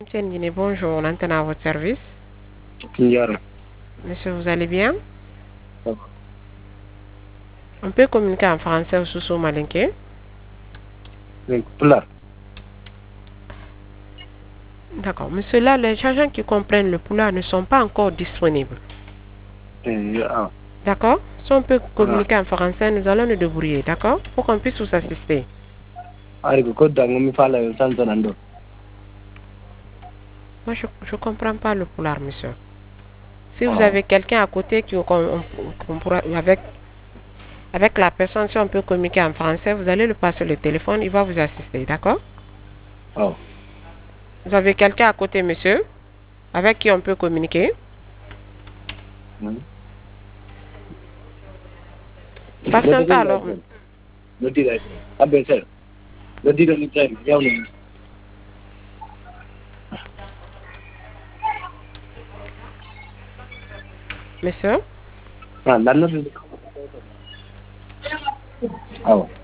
Monsieur Ndine, bonjour, on entend à votre service. Yara. Monsieur, vous allez bien? Ça On peut communiquer en français ou sous malinké. va. Pula. D'accord. Monsieur, là, les agents qui comprennent le poulard ne sont pas encore disponibles. Ah, D'accord? Si on peut ah. communiquer en français, nous allons nous débrouiller. D'accord? Pour qu'on puisse vous assister. Ari ko kodda ngami fala santo nando. Moi, je ne comprends pas le poulard, monsieur. Si vous Ah, avez quelqu'un à côté qu'on pourra, avec la personne, si on peut communiquer en français, vous allez le passer le téléphone, il va vous assister. D'accord? ah. Vous avez quelqu'un à côté, monsieur, avec qui on peut communiquer? Dodi Patientez kan alors. guys. Dodi guys. Abe sir. Dodi kan time. Yaw ni. Monsieur? Ah, nando. Ah.